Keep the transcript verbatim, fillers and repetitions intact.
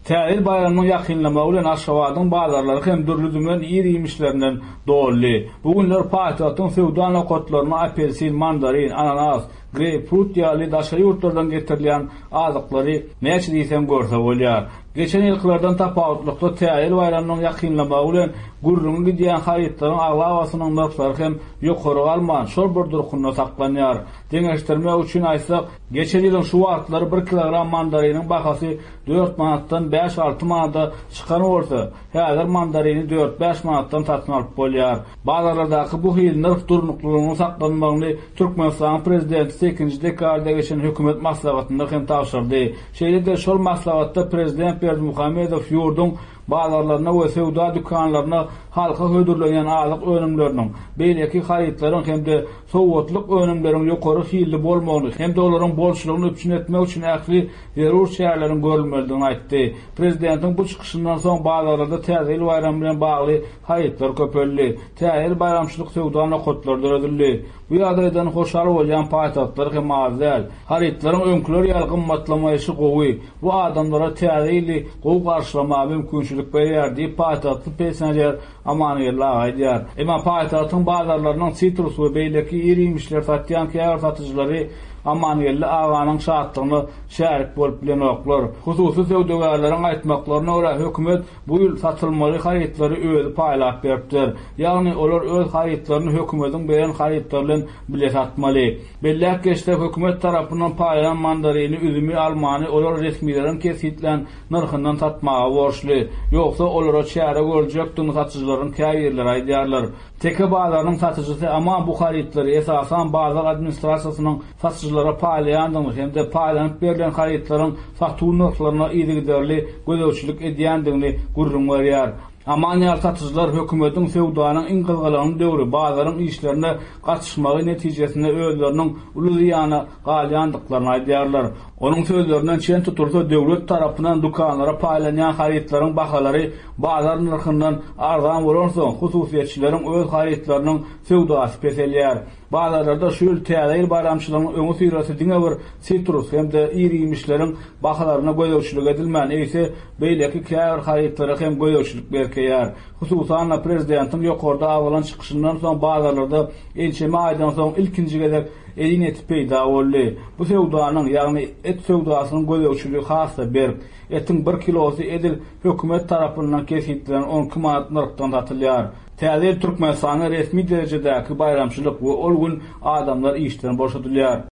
Täzil bayramyny ýakynlamagy bilen Aşgabatyň bazarlary hem dürlüdümen iri ýemişlerinden dolly. Bu günler paýtagyň sewda nokatlaryna apelsin, mandarin, ananas, greypfrut ýaly daşary ýurtlardan getirilýän azyklary näçe diýsem görse bolýar. Geçen ýyllardan tapawutlykda täzil bayramynyň ýakynlamagy bilen gurrun gidýän haýytlaryň aglawasynyň narxlary hem ýokary galman, şol bir durkunda saklanýar. Deňeşdirmek üçin aýtsak, geçen ýylyň şu wagtlary bir kilogram mandarinin bahasy dört manatdan beş alty manata çykan bolsa, häzir mandarini dört beş manatdan satyn alyp bolýar. Bazarlardaky bu hyl narx durnuklygyny saklanmagyny Türkmenistan prezidenti ikinji dekada geçen hökümet maslahatynda hem tapşyrdy. Şeýle-de şol maslahatda prezident Berdimuhammedow ýurdun bazarlaryna we sewda dükanlaryna halka hödürlenýän azyk önümleriniň, beýleki haýytlaryň hem-de sowatlyk önümleriň ýokary hilli bolmagyny, hem-de olaryň bolşulygyny üçin etmek üçin ähli zerur şäherleriň görülmelidigini aýtdy. Prezidentiň bu çykyşyndan soň bazarlarda täzil bayram bilen bagly haýytlar köpeldi. Täzil bayramçylyk sewda nokatları döredildi. Bu ýagdaýdan hoşal bolýan paýtatlar hem azal. Haýytlaryň öňküler ýaly gymmatlamaýyşy gowy. Bu adamlara täzili gowy garşylama mümkinçilik berýär diýip paýtatly peýsenler Amanyýalla aýdýar. Emma paýtatyň bazarlarynyň sitrus we beýleki iri ýemişler satýan käýär satyjylary Amanyýalla aganyň şatlygyny şärik bolup bilenoklar. Hususy sewdagärleriň aýtmaklaryna görä hökümet bu ýyl satylmaly haýytlary özi paýlap beripdir. Ýagny olar öz haýytlaryny hökümetiň beren haýytlar bilen bile satmaly. Bellek geçde hökümet tarapyndan paýlanan mandarini, üzümi, almany olar resmiýetlerin kesitlen narhyndan satmaga borçly. Ýoksa olara çäre görecekdiň satyjylaryň käýerleri aýdýarlar. Teke bazarnyň satyjysy ama bu haýytlary esasan bazar administrasiýasynyň satyjylara paýlaýandygyny hem-de paýlanyp berilen haýytlaryň satuw narhlaryna ýygyderli gözegçilik edýändigini gurrun berýär. Amanyýal satyjylar hökümetiň sewdanyň iň gylgalanan döwri bazaryň işlerine gatnaşmagy netijesinde özleriniň uly ýana galýandyklaryny aýdýarlar. Onuň sözlerinden çen tutursa döwlet tarapyndan dukanlara paýlanýan haýytlaryň bahalary bazar narhyndan arzan bolansa, hususiýetçileriň öz haýytlarynyň sewdasy peselýär. Bazarlarda şu ýyl täzil bayramçylygynyň öňe sürýäsi diňe bir sitrus hem-de iri ýemişleriň bahalaryna gözegçilik edilmän ise beýleki käýär haýytlary hem gözegçilik berkeýär. Hususan prezidentiň ýokarda awalan çykyşyndan soň bazarlarda ençeme aýdan soň ilkinji gezek elin eti peýda boldy. Bu sewdanyň, ýagny et sewdasynyň gözegçiligi hasda berip, etiň bir kilosy edil hökümet tarapyndan kesintilen on iki manat narxdan satylýar. Täzil Türkmenistanyň resmi derejedäki bayramçylyk we ol gün adamlar işden boşadylýar.